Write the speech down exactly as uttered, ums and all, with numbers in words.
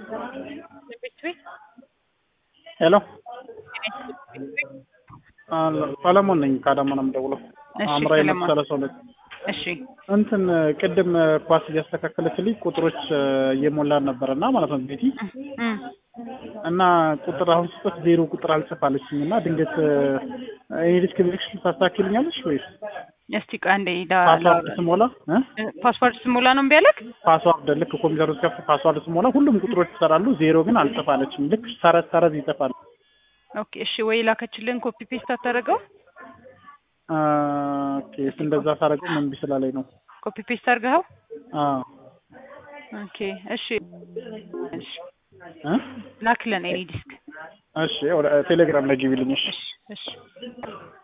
ሄሎ ሰለሞን ነኝ ካዳማ ነው የምደውለው። አምራይ መሰለ ሰው ነኝ። እሺ እንትን ቅድም ኳስ እያስተካከለችልኝ ቁጥሮች እየሞላን ነበርና ማለት ነው ቤቲ እና ቁጥር አሁን ስጥት ዜሮ ቁጥር አልጽፋለችኝ እና ድንገት እኔ ዲስክ ቪክሽን ታስተካክልኛለሽ ወይስ? እስቲ ቃንዴ ዳ ፓስዋርድ ስሞላ እ ፓስዋርድ ስሞላ ነው ቢያለክ ፓስዋርድ ልክ ኮምፒውተር ውስጥ ከፍ ፓስዋርድ ስሞላ ሁሉም ቁጥሮች ይሰራሉ፣ ዜሮ ግን አልጽፋለችኝ። ልክ ሰረዝ ሰረዝ ይጽፋል። ኦኬ እሺ ወይ ላከችልን ኮፒ ፔስት አታረገው? ኦኬ እንደዛ ሳረገው ምን ቢስላለኝ ነው ኮፒ ፔስት አርገው? አዎ ኦኬ እሺ እሺ እ ላክልን እኔ ዲስክ እሺ ወደ ቴሌግራም ላይ ግቢልኝ። እሺ እሺ